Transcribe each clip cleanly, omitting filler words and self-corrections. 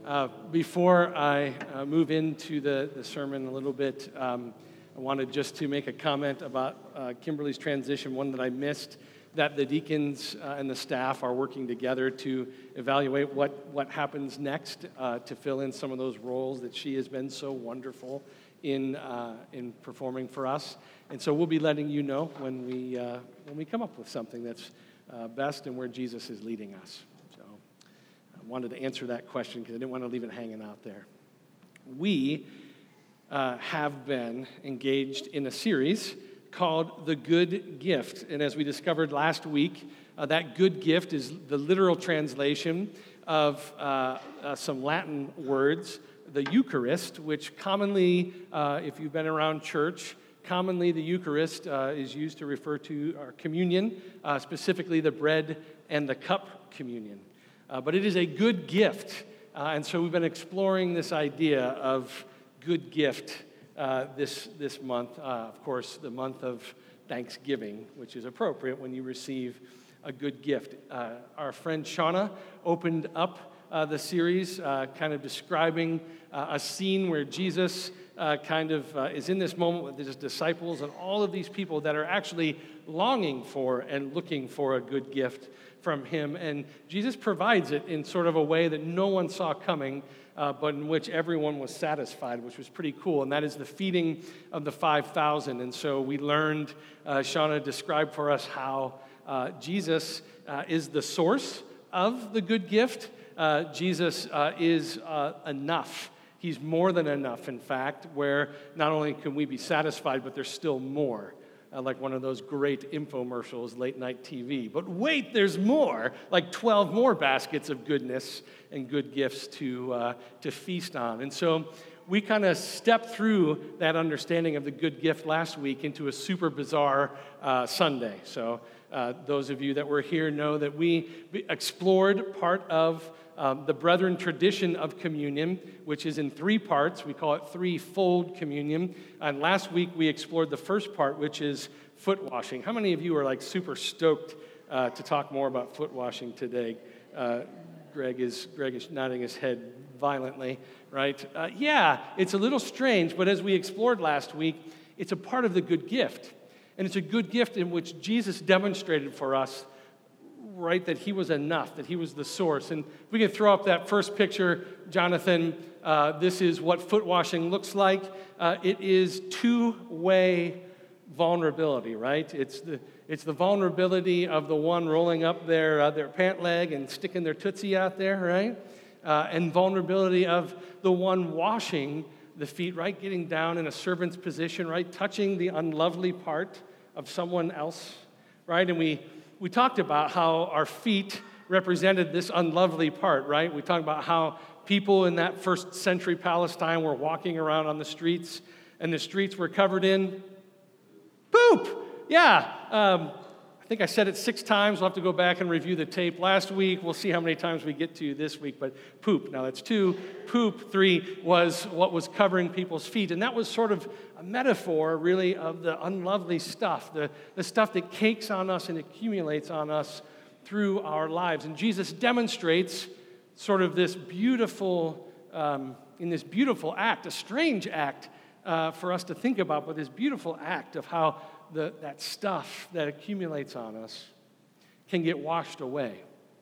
Before I move into the sermon a little bit, I wanted just to make a comment about Kimberly's transition, one that I missed, that the deacons and the staff are working together to evaluate what happens next to fill in some of those roles that she has been so wonderful in performing for us. And so we'll be letting you know when we come up with something that's best and where Jesus is leading us. So I wanted to answer that question because I didn't want to leave it hanging out there. We have been engaged in a series called The Good Gift. And as we discovered last week, that good gift is the literal translation of some Latin words, the Eucharist, which commonly, if you've been around church, commonly the Eucharist is used to refer to our communion, specifically the bread and the cup communion. But it is a good gift. And so we've been exploring this idea of good gift this month. Of course, the month of Thanksgiving, which is appropriate when you receive a good gift. Our friend Shauna opened up the series kind of describing a scene where Jesus is in this moment with his disciples and all of these people that are actually longing for and looking for a good gift from him. And Jesus provides it in sort of a way that no one saw coming, but in which everyone was satisfied, which was pretty cool. And that is the feeding of the 5,000. And so we learned, Shauna described for us how Jesus is the source of the good gift. Jesus is enough. He's more than enough, in fact, where not only can we be satisfied, but there's still more. Like one of those great infomercials, late night TV. But wait, there's more, like 12 more baskets of goodness and good gifts to feast on. And so we kind of stepped through that understanding of the good gift last week into a super bizarre Sunday. So those of you that were here know that we explored part of the Brethren tradition of communion, which is in 3 parts. We call it threefold communion. And last week we explored the first part, which is foot washing. How many of you are like super stoked to talk more about foot washing today? Greg is nodding his head violently, right? Yeah, it's a little strange, but as we explored last week, it's a part of the good gift. And it's a good gift in which Jesus demonstrated for us, right, that he was enough, that he was the source. And we can throw up that first picture, Jonathan. This is what foot washing looks like. It is two-way vulnerability, right? It's the vulnerability of the one rolling up their pant leg and sticking their tootsie out there, right? And vulnerability of the one washing the feet, right? Getting down in a servant's position, right? Touching the unlovely part of someone else, right? And we talked about how our feet represented this unlovely part, right? We talked about how people in that first century Palestine were walking around on the streets, and the streets were covered in poop. Yeah, I think I said it 6 times. We'll have to go back and review the tape last week. We'll see how many times we get to this week, but poop. Now that's 2. Poop, 3 was what was covering people's feet, and that was sort of a metaphor, really, of the unlovely stuff, the stuff that cakes on us and accumulates on us through our lives. And Jesus demonstrates sort of this beautiful, in this beautiful act, a strange act for us to think about, but this beautiful act of how that stuff that accumulates on us can get washed away.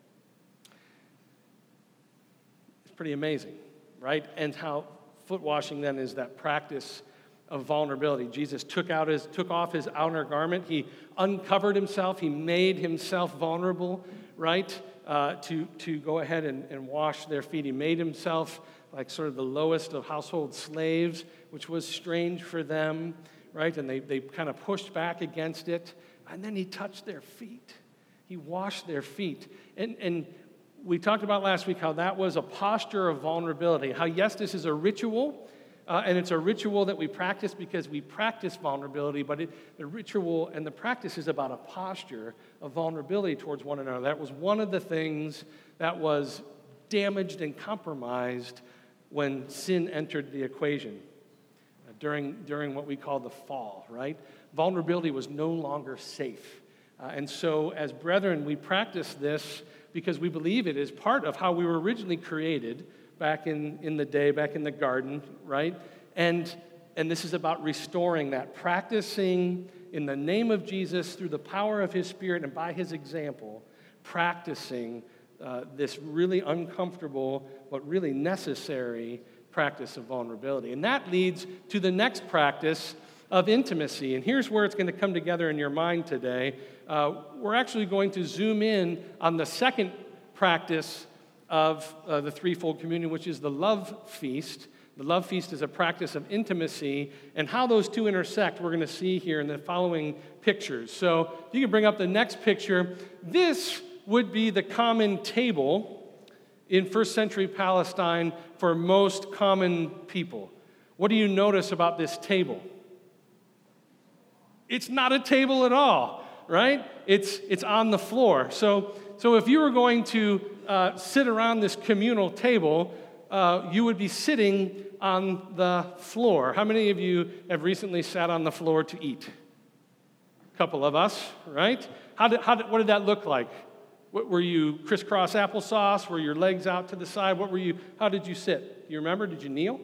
It's pretty amazing, right? And how foot washing then is that practice of vulnerability. Jesus took off his outer garment. He uncovered himself. He made himself vulnerable, right? To go ahead and wash their feet. He made himself like sort of the lowest of household slaves, which was strange for them, right? And they kind of pushed back against it. And then he touched their feet. He washed their feet. And we talked about last week how that was a posture of vulnerability. How, yes, this is a ritual, and it's a ritual that we practice because we practice vulnerability, but the ritual and the practice is about a posture of vulnerability towards one another. That was one of the things that was damaged and compromised when sin entered the equation. During what we call the fall, right? Vulnerability was no longer safe. And so as brethren, we practice this because we believe it is part of how we were originally created back in the day, back in the garden, right? And this is about restoring that, practicing in the name of Jesus through the power of his Spirit and by his example, practicing this really uncomfortable but really necessary practice of vulnerability. And that leads to the next practice of intimacy. And here's where it's going to come together in your mind today. We're actually going to zoom in on the second practice of the threefold communion, which is the love feast. The love feast is a practice of intimacy, and how those two intersect, we're going to see here in the following pictures. So if you can bring up the next picture, this would be the common table in first century Palestine for most common people. What do you notice about this table? It's not a table at all, right? It's on the floor. So if you were going to sit around this communal table, you would be sitting on the floor. How many of you have recently sat on the floor to eat? A couple of us, right? What did that look like? What, were you crisscross applesauce? Were your legs out to the side? How did you sit? Do you remember? Did you kneel?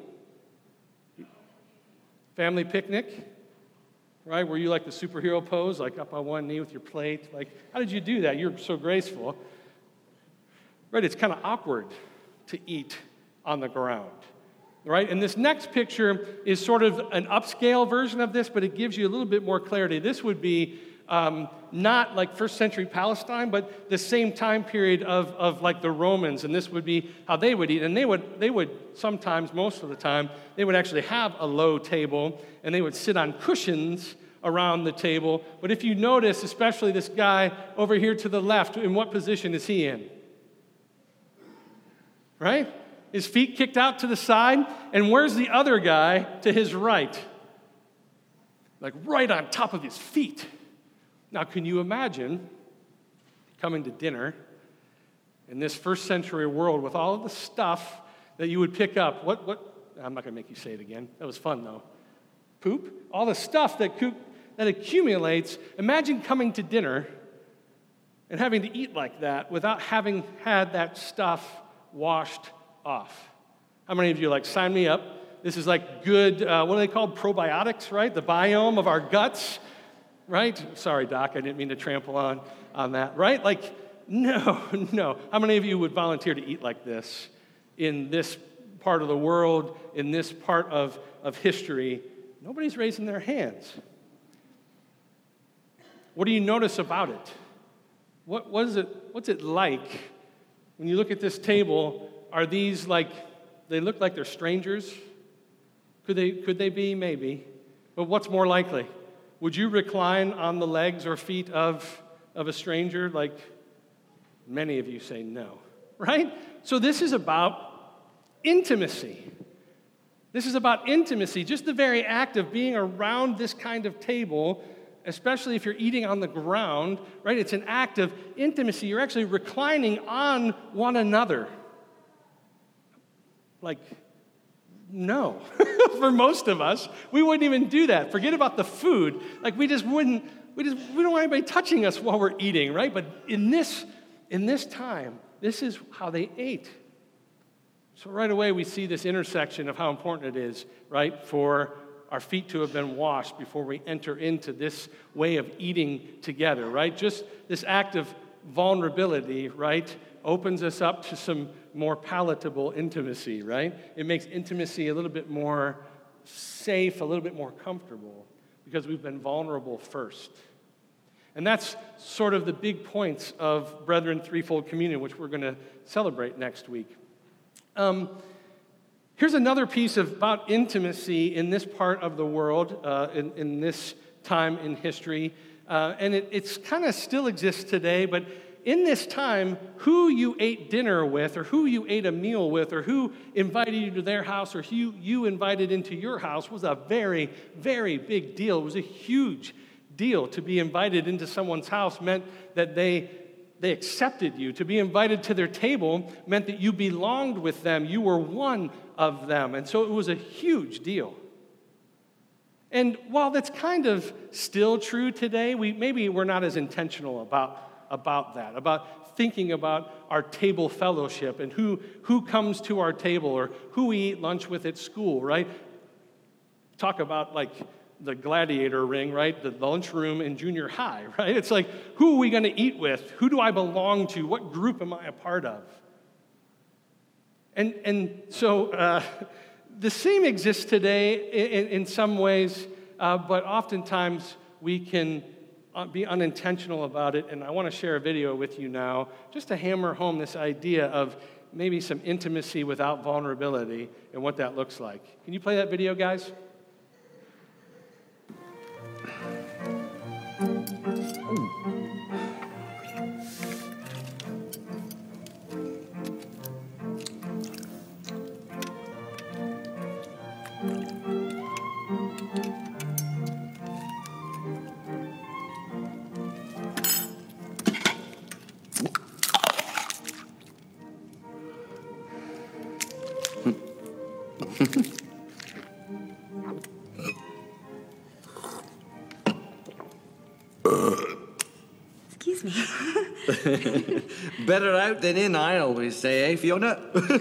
Family picnic? Right? Were you like the superhero pose, like up on one knee with your plate? Like, how did you do that? You're so graceful. Right? It's kind of awkward to eat on the ground. Right? And this next picture is sort of an upscale version of this, but it gives you a little bit more clarity. This would be not like first century Palestine, but the same time period of like the Romans, and this would be how they would eat. And they would sometimes, most of the time, they would actually have a low table, and they would sit on cushions around the table. But if you notice, especially this guy over here to the left, in what position is he in? Right? His feet kicked out to the side, and where's the other guy to his right? Like right on top of his feet. Now, can you imagine coming to dinner in this first century world with all of the stuff that you would pick up? I'm not going to make you say it again. That was fun, though. Poop? All the stuff that accumulates. Imagine coming to dinner and having to eat like that without having had that stuff washed off. How many of you sign me up? This is like good, what are they called? Probiotics, right? The biome of our guts. Right? Sorry, Doc, I didn't mean to trample on that, right? No. How many of you would volunteer to eat like this in this part of the world, in this part of history? Nobody's raising their hands. What do you notice about it? What's it like when you look at this table? Are these they look like they're strangers? Could they be? Maybe. But what's more likely? Would you recline on the legs or feet of a stranger? Like many of you say no, right? So this is about intimacy. This is about intimacy, just the very act of being around this kind of table, especially if you're eating on the ground, right? It's an act of intimacy. You're actually reclining on one another. No. For most of us, we wouldn't even do that. Forget about the food. We don't want anybody touching us while we're eating, right? But in this time, this is how they ate. So right away, we see this intersection of how important it is, right, for our feet to have been washed before we enter into this way of eating together, right? Just this act of vulnerability, right, opens us up to some more palatable intimacy, right? It makes intimacy a little bit more safe, a little bit more comfortable, because we've been vulnerable first. And that's sort of the big points of Brethren Threefold Communion, which we're going to celebrate next week. Here's another piece about intimacy in this part of the world, in this time in history, and it's kind of still exists today, but in this time, who you ate dinner with, or who you ate a meal with, or who invited you to their house, or who you invited into your house was a very, very big deal. It was a huge deal. To be invited into someone's house meant that they accepted you. To be invited to their table meant that you belonged with them. You were one of them. And so it was a huge deal. And while that's kind of still true today, maybe we're not as intentional about that, about thinking about our table fellowship and who comes to our table or who we eat lunch with at school, right? Talk about like the gladiator ring, right? The lunchroom in junior high, right? It's like, who are we going to eat with? Who do I belong to? What group am I a part of? And so the same exists today in some ways, but oftentimes we can be unintentional about it. And I want to share a video with you now just to hammer home this idea of maybe some intimacy without vulnerability and what that looks like. Can you play that video, guys? Excuse me. Better out than in, I always say, eh, Fiona?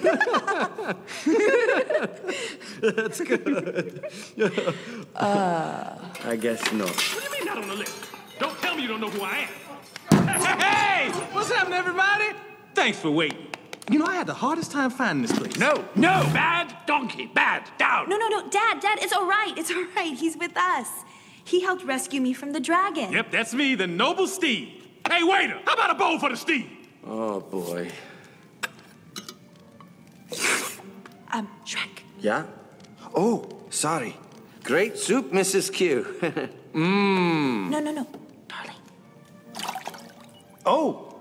That's good. I guess not. What do you mean not on the list? Don't tell me you don't know who I am. Hey! What's happening, everybody? Thanks for waiting. You know, I had the hardest time finding this place. No, bad donkey, bad, down. No, Dad, it's all right. It's all right. He's with us. He helped rescue me from the dragon. Yep, that's me, the noble steed. Hey, waiter, how about a bowl for the steed? Oh, boy. Shrek. Yeah? Oh, sorry. Great soup, Mrs. Q. No, darling. Oh!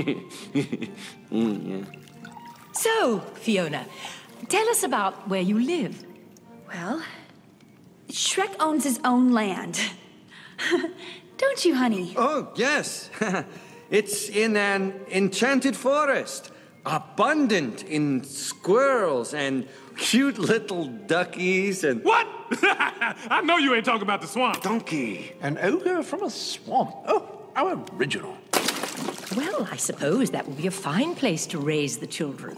Yeah. So, Fiona, tell us about where you live. Well, Shrek owns his own land. Don't you, honey? Oh, yes. It's in an enchanted forest, abundant in squirrels and cute little duckies and... What? I know you ain't talking about the swamp. Donkey. An ogre from a swamp. Oh, how original. Well, I suppose that would be a fine place to raise the children.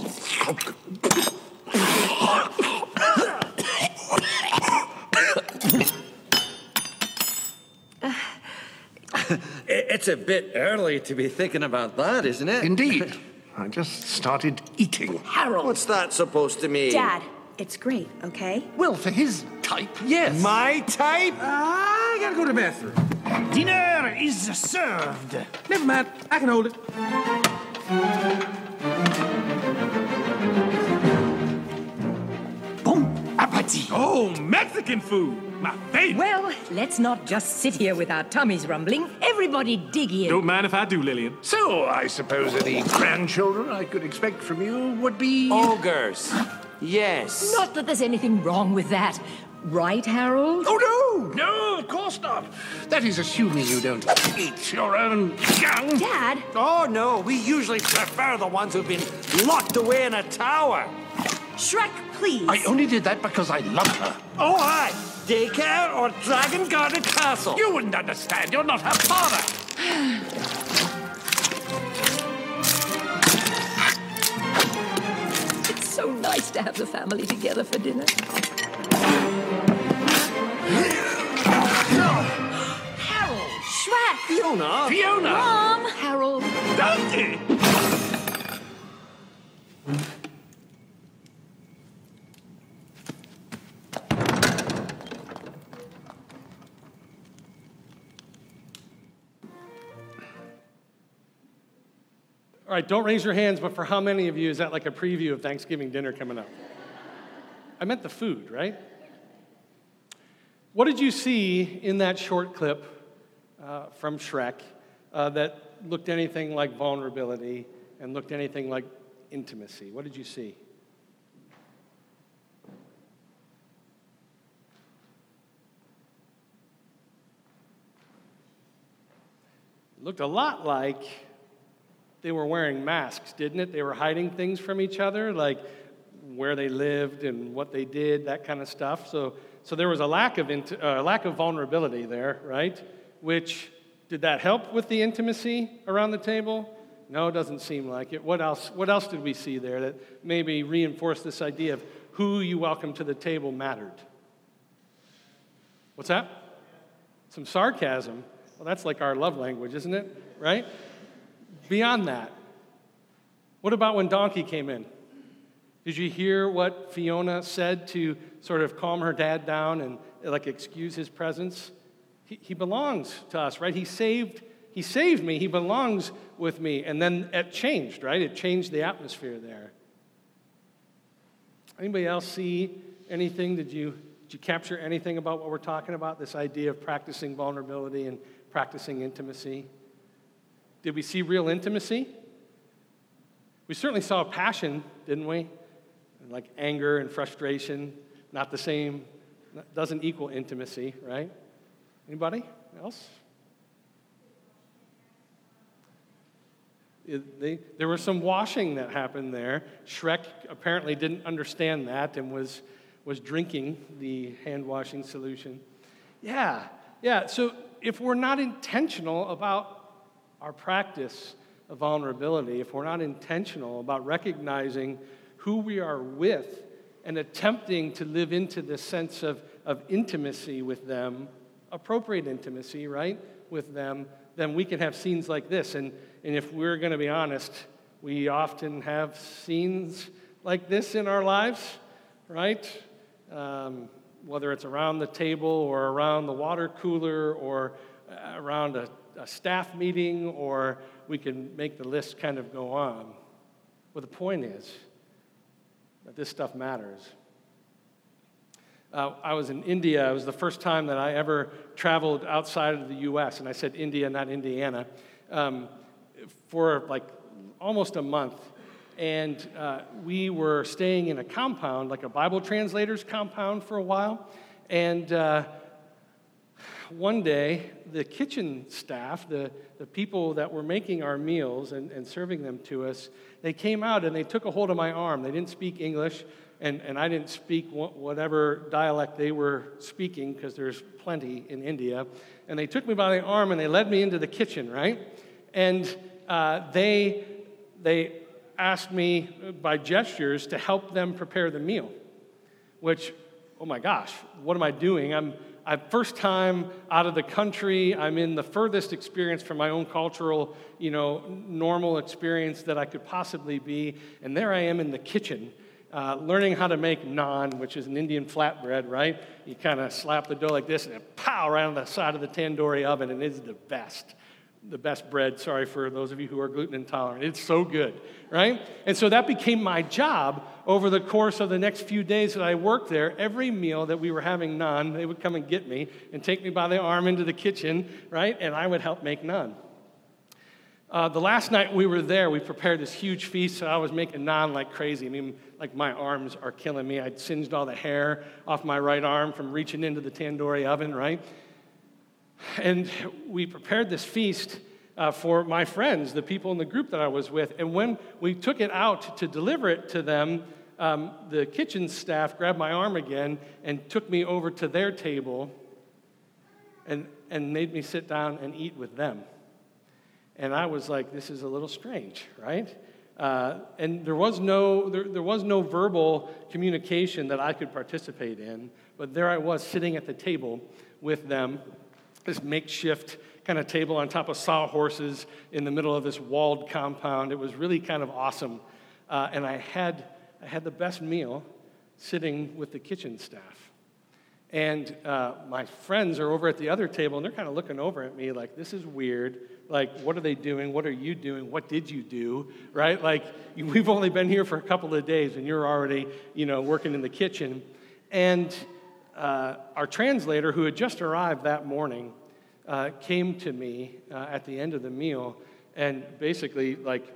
It's a bit early to be thinking about that, isn't it? Indeed. I just started eating. Harold! What's that supposed to mean? Dad, it's great, okay? Well, for his type, yes. My type? I gotta go to the bathroom. Dinner is served. Never mind, I can hold it. Bon appetit. Oh, Mexican food. My favorite. Well, let's not just sit here with our tummies rumbling. Everybody dig in. Don't mind if I do, Lillian. So, I suppose any grandchildren I could expect from you would be... Ogres. Yes. Not that there's anything wrong with that. Right, Harold? Oh, no, of course not. That is assuming you don't eat your own young. Dad, Oh, no, we usually prefer the ones who've been locked away in a tower. Shrek, please. I only did that because I love her. Oh, aye. Daycare or Dragon Guarded Castle? You wouldn't understand. You're not her father. It's so nice to have the family together for dinner. Harold! Shrek. Fiona. Mom. Harold! Donkey! All right, don't raise your hands, but for how many of you is that like a preview of Thanksgiving dinner coming up? I meant the food, right? What did you see in that short clip from Shrek that looked anything like vulnerability and looked anything like intimacy? What did you see? It looked a lot like they were wearing masks, didn't it? They were hiding things from each other, like where they lived and what they did, that kind of stuff. So there was a lack of vulnerability there, right? Which, did that help with the intimacy around the table? No, it doesn't seem like it. What else? What else did we see there that maybe reinforced this idea of who you welcome to the table mattered? What's that? Some sarcasm. Well, that's like our love language, isn't it? Right? Beyond that, what about when Donkey came in? Did you hear what Fiona said to sort of calm her dad down and like excuse his presence? He belongs to us, right? He saved me. He belongs with me. And then it changed, right? It changed the atmosphere there. Anybody else see anything? Did you capture anything about what we're talking about? This idea of practicing vulnerability and practicing intimacy. Did we see real intimacy? We certainly saw passion, didn't we? Like anger and frustration, not the same, doesn't equal intimacy, right? Anybody else? There was some washing that happened there. Shrek apparently didn't understand that and was drinking the hand-washing solution. Yeah. So if we're not intentional about our practice of vulnerability, if we're not intentional about recognizing who we are with and attempting to live into this sense of intimacy with them, appropriate intimacy, right, with them, then we can have scenes like this. And if we're going to be honest, we often have scenes like this in our lives, right? Whether it's around the table or around the water cooler or around a staff meeting, or we can make the list kind of go on. Well, the point is that this stuff matters. I was in India. It was the first time that I ever traveled outside of the U.S., and I said India, not Indiana, for like almost a month. And we were staying in a compound, like a Bible translator's compound for a while. And one day, the kitchen staff, the people that were making our meals and serving them to us, they came out and they took a hold of my arm. They didn't speak English, and I didn't speak whatever dialect they were speaking, because there's plenty in India. And they took me by the arm and they led me into the kitchen, right? And they asked me by gestures to help them prepare the meal, which, oh my gosh, what am I doing? I'm first time out of the country. I'm in the furthest experience from my own cultural, normal experience that I could possibly be. And there I am in the kitchen, learning how to make naan, which is an Indian flatbread, right? You kind of slap the dough like this, and it pow right on the side of the tandoori oven, and it's the best. The best bread, sorry for those of you who are gluten intolerant. It's so good, right? And so that became my job over the course of the next few days that I worked there. Every meal that we were having naan, they would come and get me and take me by the arm into the kitchen, right? And I would help make naan. The last night we were there, we prepared this huge feast, so I was making naan like crazy. I mean, like my arms are killing me. I'd singed all the hair off my right arm from reaching into the tandoori oven, right? And we prepared this feast for my friends, the people in the group that I was with. And when we took it out to deliver it to them, the kitchen staff grabbed my arm again and took me over to their table and made me sit down and eat with them. And I was like, this is a little strange, right? And there was no verbal communication that I could participate in, but there I was sitting at the table with them, this makeshift kind of table on top of sawhorses in the middle of this walled compound. It was really kind of awesome. And I had the best meal sitting with the kitchen staff. And my friends are over at the other table, and they're kind of looking over at me like, this is weird. Like, what are they doing? What are you doing? What did you do? Right? Like, we've only been here for a couple of days, and you're already, working in the kitchen. And our translator, who had just arrived that morning, came to me at the end of the meal, and basically,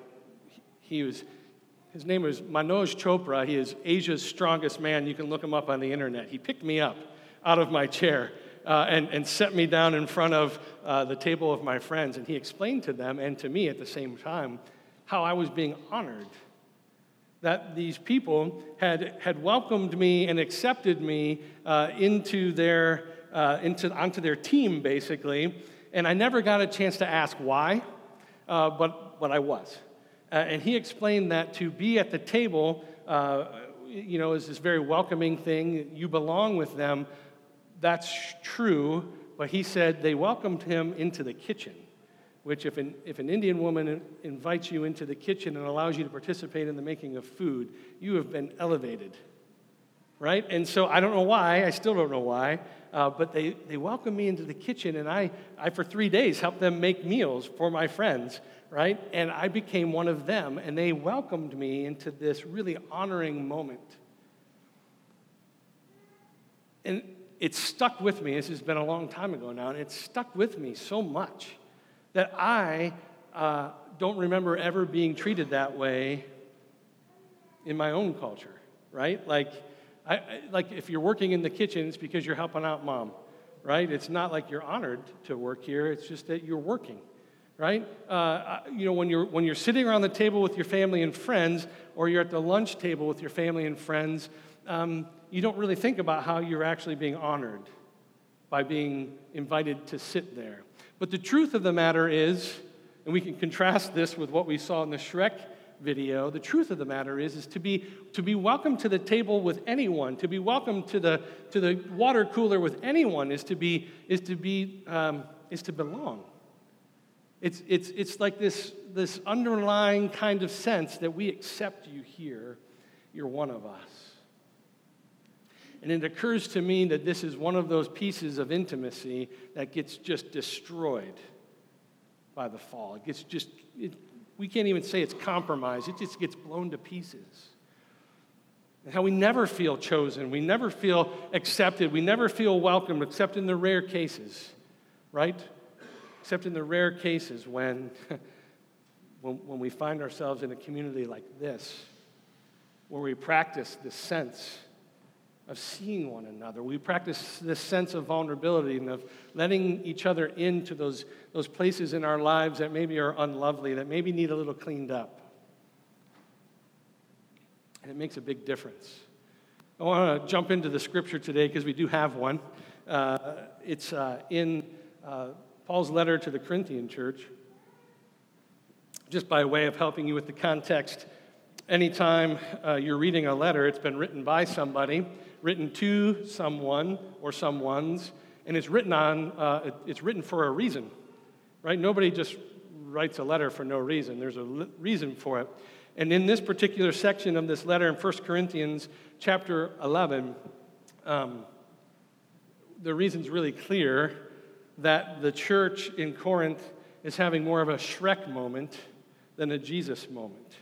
his name was Manoj Chopra. He is Asia's strongest man. You can look him up on the internet. He picked me up out of my chair and set me down in front of the table of my friends, and he explained to them and to me at the same time how I was being honored, that these people had welcomed me and accepted me onto their team, basically, and I never got a chance to ask why, but but I was. And he explained that to be at the table, is this very welcoming thing. You belong with them. That's true. But he said they welcomed him into the kitchen, which if an Indian woman invites you into the kitchen and allows you to participate in the making of food, you have been elevated, right? And so I don't know why. I still don't know why. But they welcomed me into the kitchen, and I for 3 days helped them make meals for my friends, right? And I became one of them, and they welcomed me into this really honoring moment. And it stuck with me. This has been a long time ago now, and it stuck with me so much that I don't remember ever being treated that way in my own culture, right? Like if you're working in the kitchen, it's because you're helping out mom, right? It's not like you're honored to work here. It's just that you're working, right? When you're sitting around the table with your family and friends, or you're at the lunch table with your family and friends, you don't really think about how you're actually being honored by being invited to sit there. But the truth of the matter is, and we can contrast this with what we saw in the Shrek video, the truth of the matter is to be welcome to the table with anyone, to be welcome to the water cooler with anyone is to belong. It's like this underlying kind of sense that we accept you here, you're one of us. And it occurs to me that this is one of those pieces of intimacy that gets just destroyed by the fall. We can't even say it's compromised. It just gets blown to pieces. And how we never feel chosen. We never feel accepted. We never feel welcomed, except in the rare cases, right? Except in the rare cases when we find ourselves in a community like this, where we practice this sense of seeing one another. We practice this sense of vulnerability and of letting each other into those places in our lives that maybe are unlovely, that maybe need a little cleaned up. And it makes a big difference. I want to jump into the scripture today because we do have one. It's in Paul's letter to the Corinthian church. Just by way of helping you with the context, anytime you're reading a letter, it's been written by somebody, written to someone or someone's, and it's written for a reason, right? Nobody just writes a letter for no reason. There's a reason for it. And in this particular section of this letter in 1 Corinthians chapter 11, the reason's really clear that the church in Corinth is having more of a Shrek moment than a Jesus moment.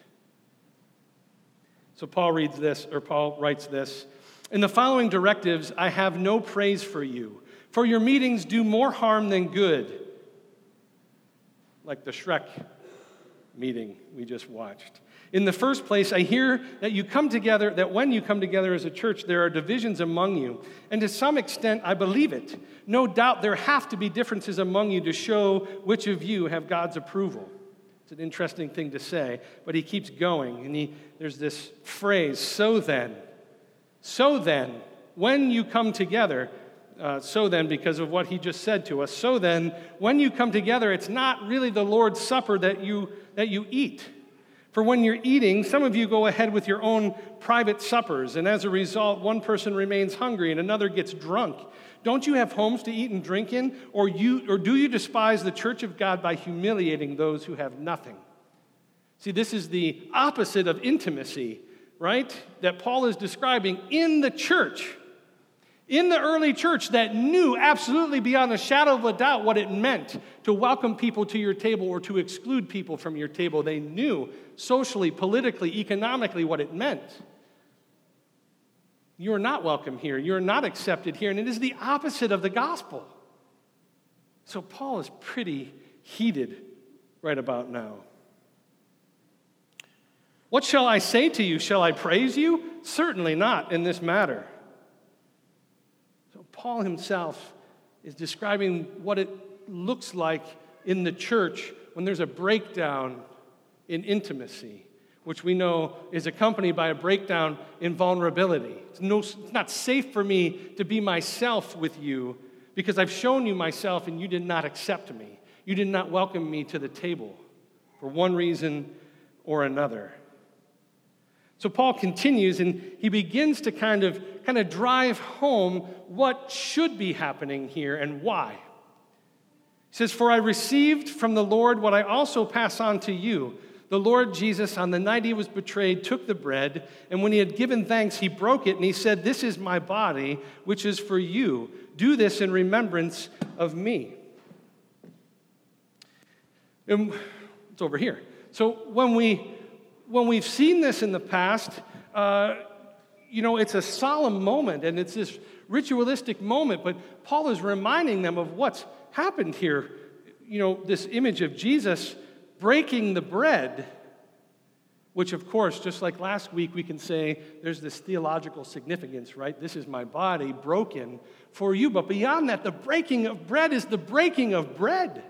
So Paul writes this, "In the following directives, I have no praise for you, for your meetings do more harm than good." Like the Shrek meeting we just watched. "In the first place, I hear that when you come together as a church, there are divisions among you. And to some extent, I believe it. No doubt there have to be differences among you to show which of you have God's approval." It's an interesting thing to say, but he keeps going. And there's this phrase, so then, when you come together, because of what he just said to us, so then, when you come together, it's not really the Lord's Supper that you eat. For when you're eating, some of you go ahead with your own private suppers, and as a result, one person remains hungry and another gets drunk. Don't you have homes to eat and drink in? Or do you despise the church of God by humiliating those who have nothing? See, this is the opposite of intimacy, right? That Paul is describing in the church. In the early church that knew absolutely beyond a shadow of a doubt what it meant to welcome people to your table or to exclude people from your table. They knew socially, politically, economically what it meant. You are not welcome here. You are not accepted here. And it is the opposite of the gospel. So Paul is pretty heated right about now. "What shall I say to you? Shall I praise you? Certainly not in this matter." So Paul himself is describing what it looks like in the church when there's a breakdown in intimacy, which we know is accompanied by a breakdown in vulnerability. It's not safe for me to be myself with you because I've shown you myself and you did not accept me. You did not welcome me to the table. for one reason or another. So Paul continues, and he begins to kind of drive home what should be happening here and why. He says, "For I received from the Lord what I also pass on to you. The Lord Jesus, on the night he was betrayed, took the bread, and when he had given thanks, he broke it, and he said, 'This is my body, which is for you. Do this in remembrance of me.'" And it's over here. So when we've seen this in the past, it's a solemn moment, and it's this ritualistic moment, but Paul is reminding them of what's happened here. This image of Jesus breaking the bread, which, of course, just like last week, we can say there's this theological significance, right? This is my body broken for you. But beyond that, the breaking of bread is the breaking of bread.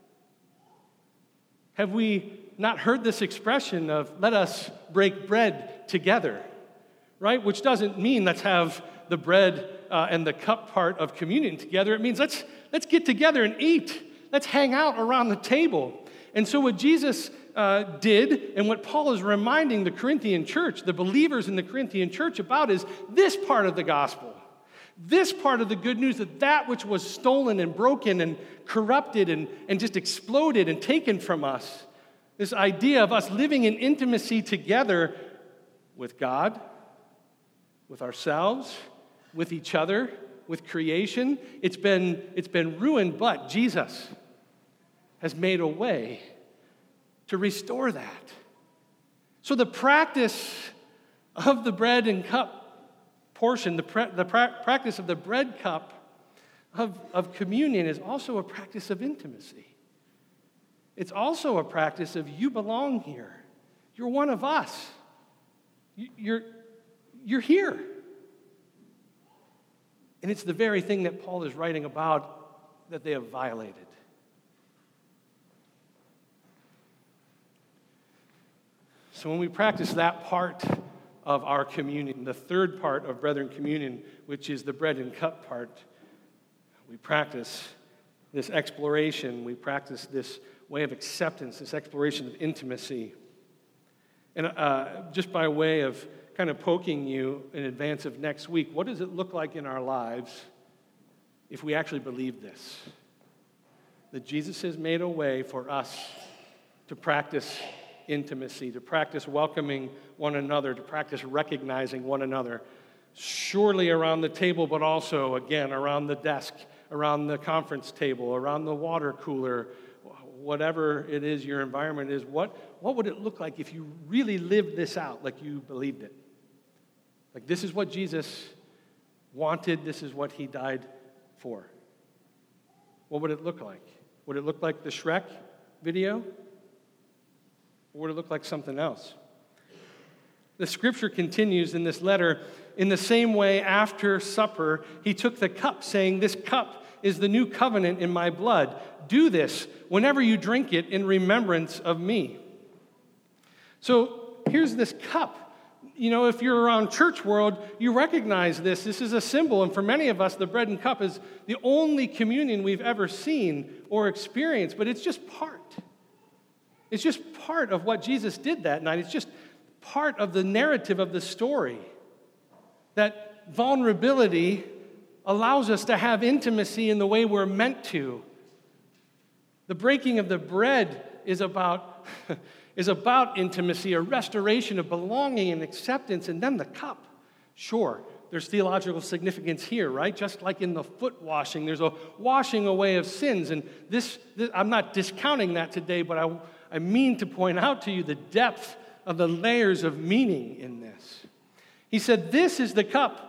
Have we not heard this expression of let us break bread together, right? Which doesn't mean let's have the bread and the cup part of communion together. It means let's get together and eat. Let's hang out around the table. And so what Jesus did, and what Paul is reminding the Corinthian church, the believers in the Corinthian church about, is this part of the gospel. This part of the good news, that which was stolen and broken and corrupted and just exploded and taken from us. This idea of us living in intimacy together with God, with ourselves, with each other, with creation. It's been ruined, but Jesus has made a way to restore that. So the practice of the bread and cup portion, the practice of the bread cup of communion is also a practice of intimacy. It's also a practice of you belong here. You're one of us. You're here. And it's the very thing that Paul is writing about that they have violated. So when we practice that part of our communion, the third part of Brethren Communion, which is the bread and cup part, we practice this exploration, we practice this way of acceptance, this exploration of intimacy. And just by way of kind of poking you in advance of next week, what does it look like in our lives if we actually believe this? That Jesus has made a way for us to practice intimacy, to practice welcoming one another, to practice recognizing one another, surely around the table, but also, again, around the desk, around the conference table, around the water cooler, whatever it is your environment is. What would it look like if you really lived this out like you believed it? Like, this is what Jesus wanted, this is what he died for. What would it look like? Would it look like the Shrek video? Or would it look like something else? The scripture continues in this letter, in the same way, after supper, he took the cup, saying, "This cup is the new covenant in my blood. Do this whenever you drink it in remembrance of me." So here's this cup. If you're around church world, you recognize this. This is a symbol, and for many of us, the bread and cup is the only communion we've ever seen or experienced, but it's just part. It's just part of what Jesus did that night. It's just part of the narrative of the story. That vulnerability allows us to have intimacy in the way we're meant to. The breaking of the bread is about intimacy, a restoration of belonging and acceptance, and then the cup. Sure, there's theological significance here, right? Just like in the foot washing, there's a washing away of sins, and this I'm not discounting that today, but I mean to point out to you the depth of the layers of meaning in this. He said, "This is the cup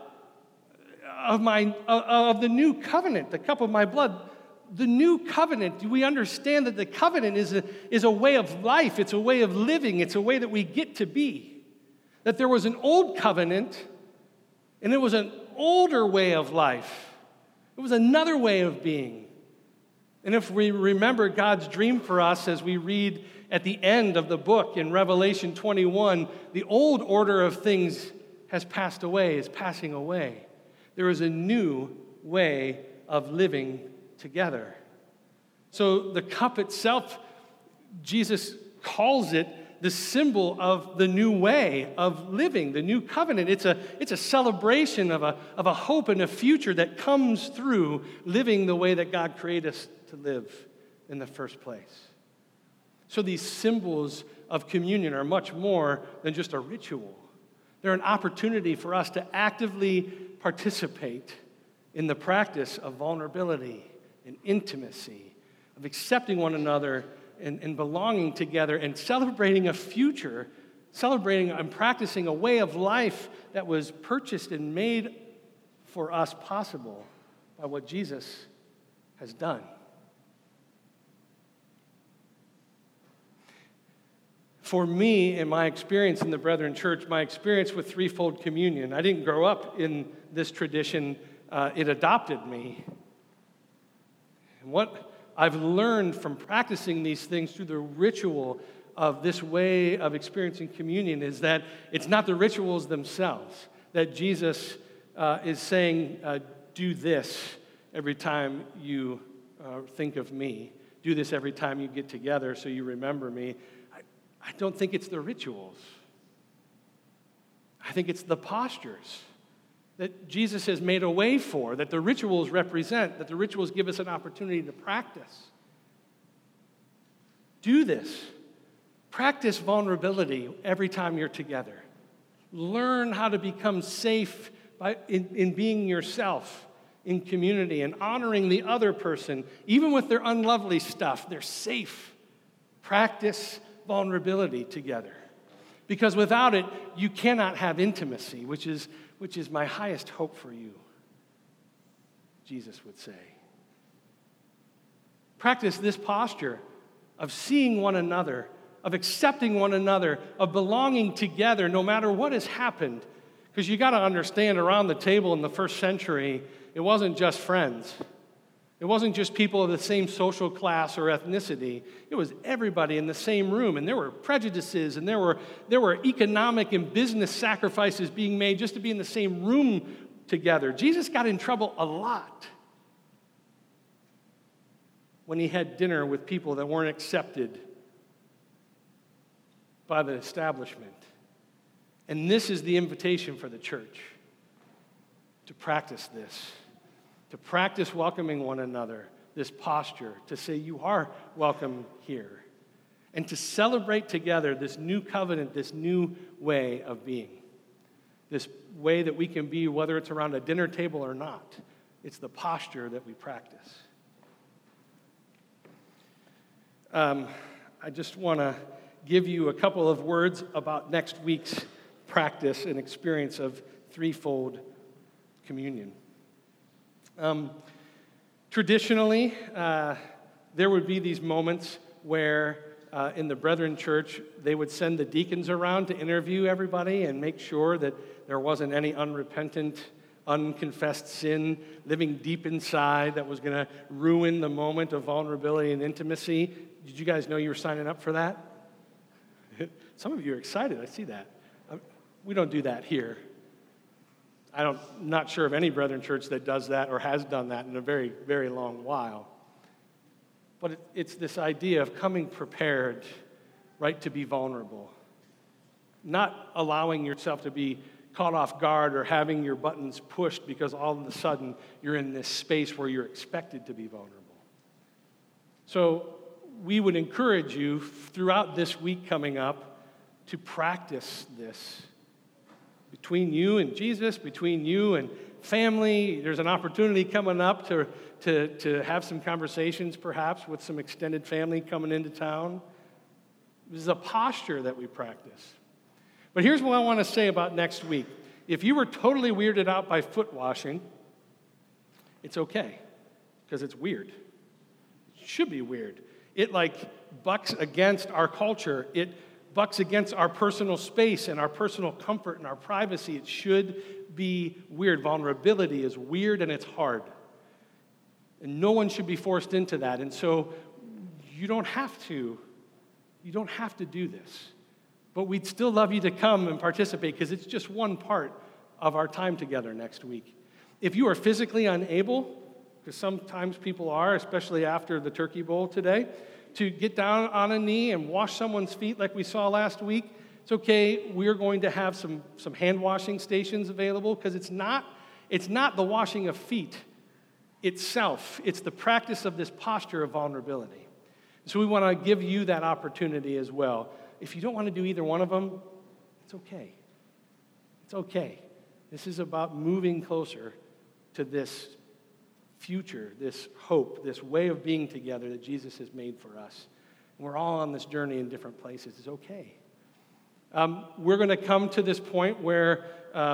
of the new covenant, the cup of my blood." The new covenant, do we understand that the covenant is a way of life, it's a way of living, it's a way that we get to be. That there was an old covenant, and it was an older way of life. It was another way of being. And if we remember God's dream for us as we read at the end of the book in Revelation 21, the old order of things has passed away, is passing away. There is a new way of living together. So the cup itself, Jesus calls it the symbol of the new way of living, the new covenant. It's a celebration of a hope and a future that comes through living the way that God created us to live in the first place. So these symbols of communion are much more than just a ritual. They're an opportunity for us to actively participate in the practice of vulnerability and intimacy, of accepting one another and belonging together and celebrating a future, celebrating and practicing a way of life that was purchased and made for us possible by what Jesus has done. For me, in my experience in the Brethren Church, my experience with threefold communion, I didn't grow up in this tradition. It adopted me. And what I've learned from practicing these things through the ritual of this way of experiencing communion is that it's not the rituals themselves, that Jesus is saying, do this every time you think of me. Do this every time you get together so you remember me. I don't think it's the rituals. I think it's the postures that Jesus has made a way for, that the rituals represent, that the rituals give us an opportunity to practice. Do this. Practice vulnerability every time you're together. Learn how to become safe in being yourself in community and honoring the other person, even with their unlovely stuff. They're safe. Practice vulnerability together. Because without it, you cannot have intimacy, which is my highest hope for you, Jesus would say. Practice this posture of seeing one another, of accepting one another, of belonging together no matter what has happened. Because you got to understand, around the table in the first century, it wasn't just friends. It wasn't just people of the same social class or ethnicity. It was everybody in the same room, and there were prejudices, and there were economic and business sacrifices being made just to be in the same room together. Jesus got in trouble a lot when he had dinner with people that weren't accepted by the establishment. And this is the invitation for the church, to practice this. To practice welcoming one another, this posture, to say you are welcome here, and to celebrate together this new covenant, this new way of being, this way that we can be, whether it's around a dinner table or not. It's the posture that we practice. I just want to give you a couple of words about next week's practice and experience of threefold communion. Traditionally, there would be these moments where in the Brethren Church, they would send the deacons around to interview everybody and make sure that there wasn't any unrepentant, unconfessed sin living deep inside that was going to ruin the moment of vulnerability and intimacy. Did you guys know you were signing up for that? Some of you are excited. I see that. We don't do that here. I'm not sure of any Brethren Church that does that or has done that in a very, very long while. But it's this idea of coming prepared, right, to be vulnerable. Not allowing yourself to be caught off guard or having your buttons pushed because all of a sudden you're in this space where you're expected to be vulnerable. So we would encourage you throughout this week coming up to practice this. Between you and Jesus, between you and family, there's an opportunity coming up to have some conversations, perhaps, with some extended family coming into town. This is a posture that we practice. But here's what I want to say about next week. If you were totally weirded out by foot washing, it's okay, because it's weird. It should be weird. It bucks against our culture. It bucks against our personal space and our personal comfort and our privacy. It should be weird. Vulnerability is weird and it's hard. And no one should be forced into that. And so you don't have to do this. But we'd still love you to come and participate because it's just one part of our time together next week. If you are physically unable, because sometimes people are, especially after the Turkey Bowl today, to get down on a knee and wash someone's feet like we saw last week. It's okay. We're going to have some hand washing stations available because it's not the washing of feet itself. It's the practice of this posture of vulnerability. So we want to give you that opportunity as well. If you don't want to do either one of them, it's okay. It's okay. This is about moving closer to this future, this hope, this way of being together that Jesus has made for us. And we're all on this journey in different places. It's okay. We're going to come to this point where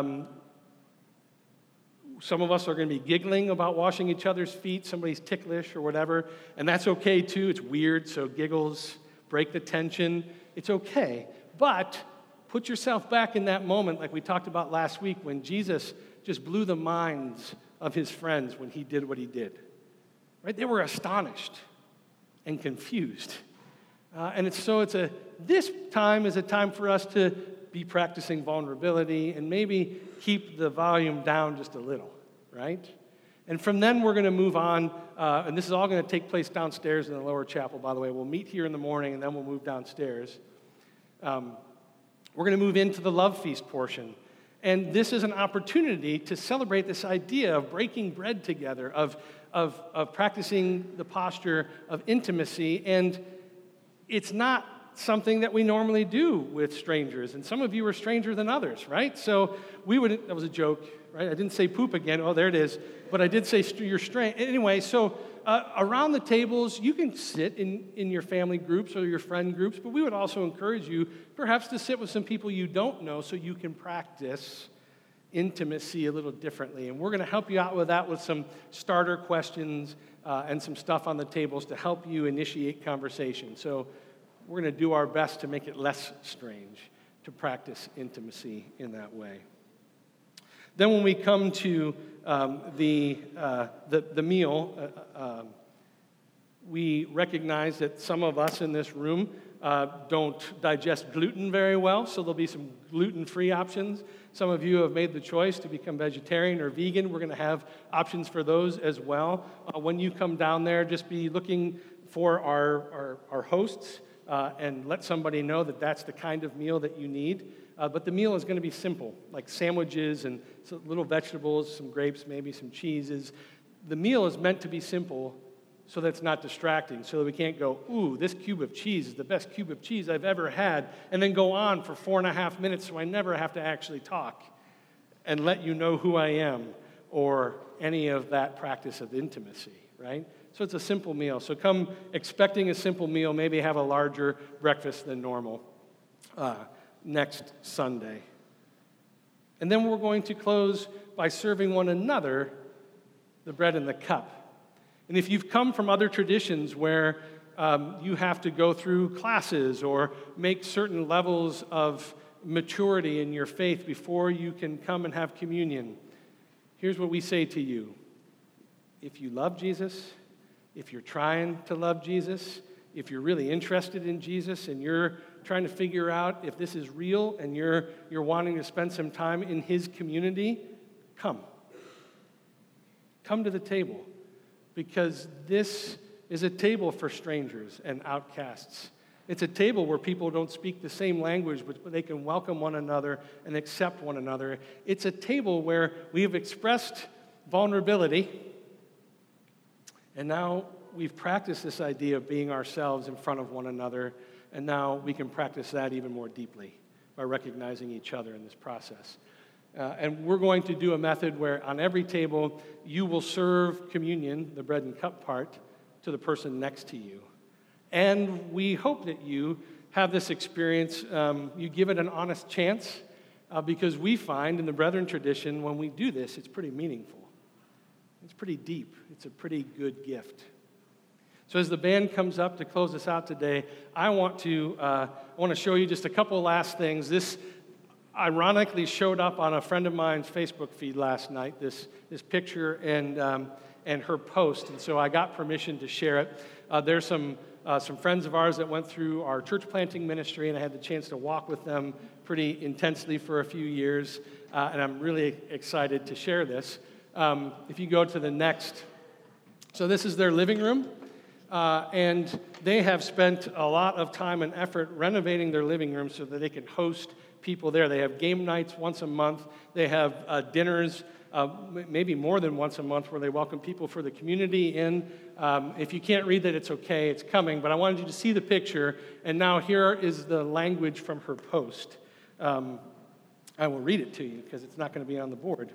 some of us are going to be giggling about washing each other's feet. Somebody's ticklish or whatever, and that's okay too. It's weird, so giggles break the tension. It's okay. But put yourself back in that moment like we talked about last week when Jesus just blew the minds of his friends when he did what he did. Right? They were astonished and confused. This time is a time for us to be practicing vulnerability and maybe keep the volume down just a little, right? And from then we're going to move on, and this is all going to take place downstairs in the lower chapel, by the way. We'll meet here in the morning, and then we'll move downstairs. We're going to move into the love feast portion. And this is an opportunity to celebrate this idea of breaking bread together, of practicing the posture of intimacy. And it's not something that we normally do with strangers. And some of you are stranger than others, right? So that was a joke, right? I didn't say poop again. Oh, there it is. But I did say you're strange. Anyway, so around the tables, you can sit in your family groups or your friend groups, but we would also encourage you perhaps to sit with some people you don't know so you can practice intimacy a little differently. And we're going to help you out with that with some starter questions and some stuff on the tables to help you initiate conversation. So we're going to do our best to make it less strange to practice intimacy in that way. Then when we come to the meal, we recognize that some of us in this room don't digest gluten very well, so there'll be some gluten-free options. Some of you have made the choice to become vegetarian or vegan. We're going to have options for those as well. When you come down there, just be looking for our hosts and let somebody know that that's the kind of meal that you need. But the meal is going to be simple, like sandwiches and some little vegetables, some grapes, maybe some cheeses. The meal is meant to be simple so that it's not distracting, so that we can't go, ooh, this cube of cheese is the best cube of cheese I've ever had, and then go on for 4.5 minutes so I never have to actually talk and let you know who I am or any of that practice of intimacy, right? So it's a simple meal. So come expecting a simple meal, maybe have a larger breakfast than normal next Sunday. And then we're going to close by serving one another the bread and the cup. And if you've come from other traditions where you have to go through classes or make certain levels of maturity in your faith before you can come and have communion, here's what we say to you. If you love Jesus, if you're trying to love Jesus, if you're really interested in Jesus and you're trying to figure out if this is real and you're wanting to spend some time in his community, come. Come to the table, because this is a table for strangers and outcasts. It's a table where people don't speak the same language, but they can welcome one another and accept one another. It's a table where we have expressed vulnerability, and now we've practiced this idea of being ourselves in front of one another, and now we can practice that even more deeply by recognizing each other in this process. And we're going to do a method where on every table, you will serve communion, the bread and cup part, to the person next to you. And we hope that you have this experience, you give it an honest chance, because we find in the Brethren tradition, when we do this, it's pretty meaningful. It's pretty deep. It's a pretty good gift. So as the band comes up to close us out today, I want to show you just a couple last things. This ironically showed up on a friend of mine's Facebook feed last night, this picture and her post, and so I got permission to share it. There's some friends of ours that went through our church planting ministry, and I had the chance to walk with them pretty intensely for a few years, and I'm really excited to share this. If you go to the next, so this is their living room. and they have spent a lot of time and effort renovating their living room so that they can host people there. They have game nights once a month. They have dinners maybe more than once a month where they welcome people for the community in. If you can't read that, it's okay. It's coming. But I wanted you to see the picture. And now here is the language from her post. I will read it to you because it's not going to be on the board.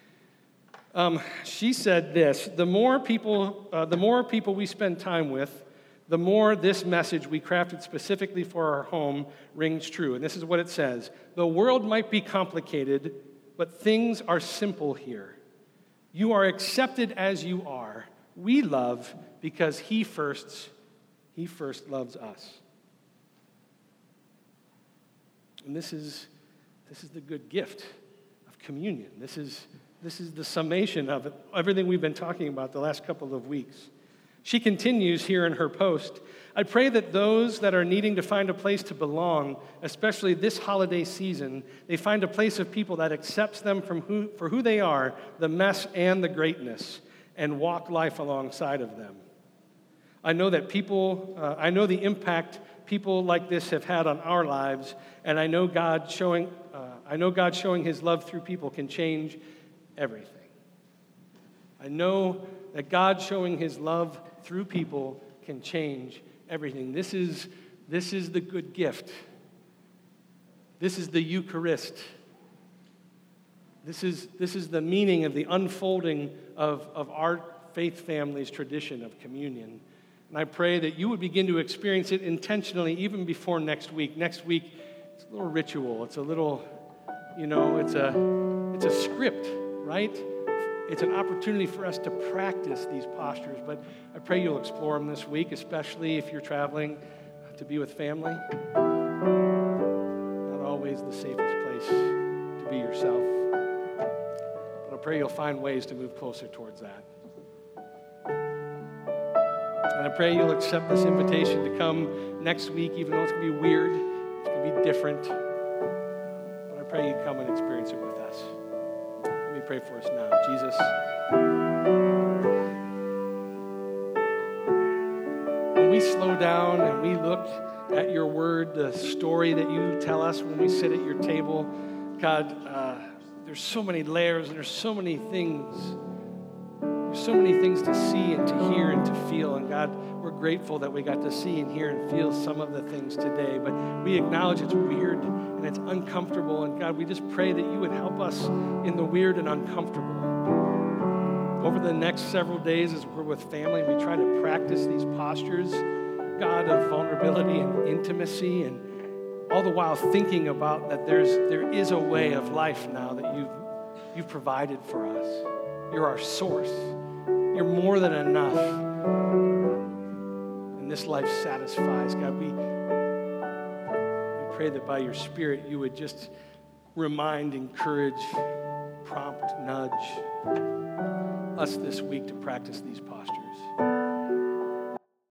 She said this: the more people we spend time with, the more this message we crafted specifically for our home rings true. And this is what it says: the world might be complicated, but things are simple here. You are accepted as you are. We love because He first loves us. And this is the good gift of communion. This is the summation of everything we've been talking about the last couple of weeks. She continues here in her post: I pray that those that are needing to find a place to belong, especially this holiday season, they find a place of people that accepts them for who they are, the mess and the greatness, and walk life alongside of them. I know the impact people like this have had on our lives, and I know God showing His love through people can change everything. I know that God showing His love through people can change everything. This is the good gift. This is the Eucharist. This is the meaning of the unfolding of our faith family's tradition of communion. And I pray that you would begin to experience it intentionally even before next week. Next week, it's a little ritual. It's a little, it's a script, right? It's an opportunity for us to practice these postures. But I pray you'll explore them this week, especially if you're traveling to be with family. Not always the safest place to be yourself. But I pray you'll find ways to move closer towards that. And I pray you'll accept this invitation to come next week, even though it's going to be weird, it's going to be different. But I pray you come and experience it with us. Let me pray for us now. Jesus, when we slow down and we look at your word, the story that you tell us when we sit at your table, God, there's so many layers and there's so many things. There's so many things to see and to hear and to feel. And God, we're grateful that we got to see and hear and feel some of the things today. But we acknowledge it's weird and it's uncomfortable. And God, we just pray that you would help us in the weird and uncomfortable. Over the next several days as we're with family, we try to practice these postures, God, of vulnerability and intimacy, and all the while thinking about that there is a way of life now that you've provided for us. You're our source. You're more than enough. And this life satisfies. God, we pray that by your Spirit you would just remind, encourage, prompt, nudge us this week to practice these postures.